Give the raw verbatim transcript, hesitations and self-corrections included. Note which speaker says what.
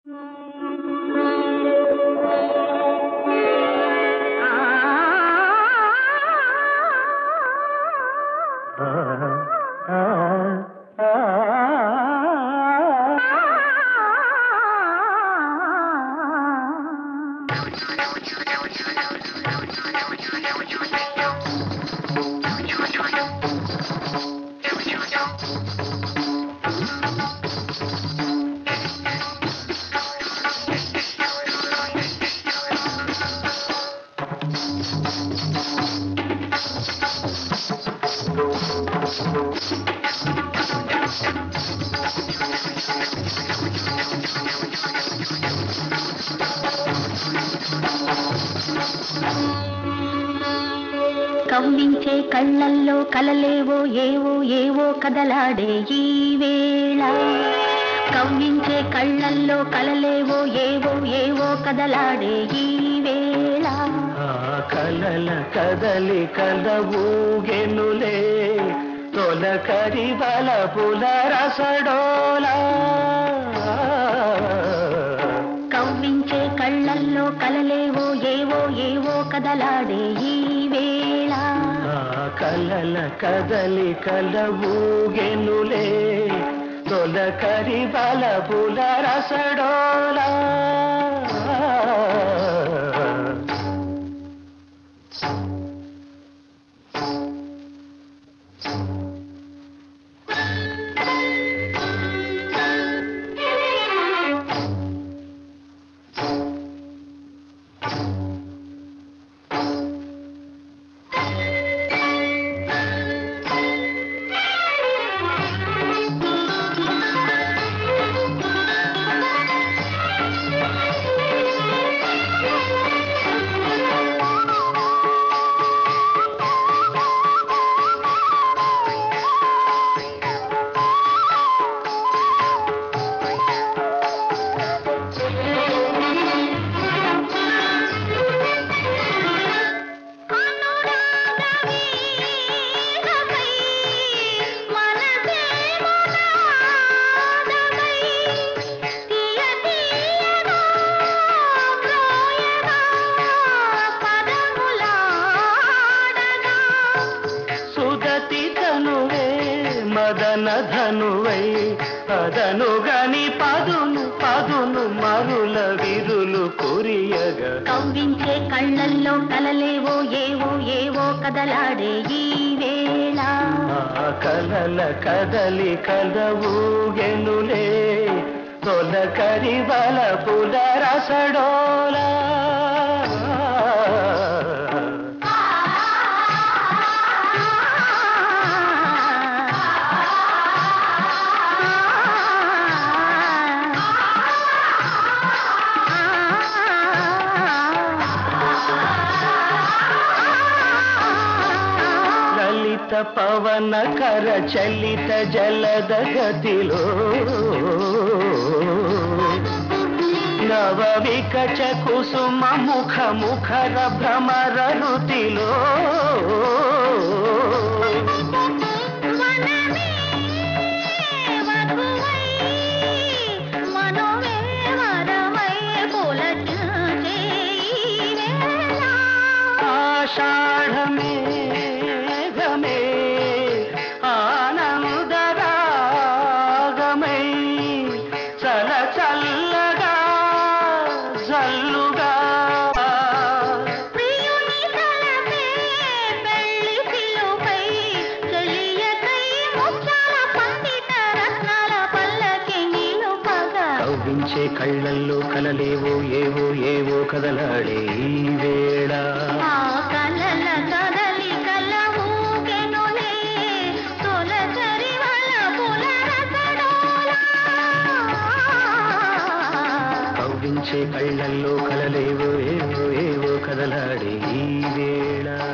Speaker 1: కవ్వించే కళ్ళల్లో కలలేవో ఏవో ఏవో కదలాడే ఈ వేళ కవ్వించే కళ్ళల్లో కలలేవో ఏవో ఏవో కదలాడే ఈ వేళ
Speaker 2: కలల కదలి కదవూగెనులే తొలకరి బలపుల రసడోలా
Speaker 1: కవ్వించే కళ్ళల్లో కలలేవో ఏవో ఏవో కదలాడే ఈ వేళ
Speaker 2: కలల కదలి కలవూగెనులే తొలకరి బలపుల రసడోలా మదన ధనువై అదను గని పదును పదును మరుల విరులు కురియగా
Speaker 1: కవ్వించే కళ్ళల్లో కలలేవో ఏవో ఏవో కదలాడే ఈ వేళ
Speaker 2: కలల కదలి కదవూగెనులే తొలకరి బలపుల రసడోలా పవన కర చలిత జలద గతిలో నవ వికచ కుసుమ ముఖ ముఖర భ్రమర రుతిలో ఆషాఢమే కవ్వించే కళ్ళల్లో కలలేవో ఏవో ఏవో కదలాడే ఈ వేళ
Speaker 1: కలల కదలి కలవూగెనులే తొలకరి బలపుల రసడోలా
Speaker 2: కవ్వించే కళ్ళల్లో కలలేవో ఏవో ఏవో కదలాడే ఈ వేళ.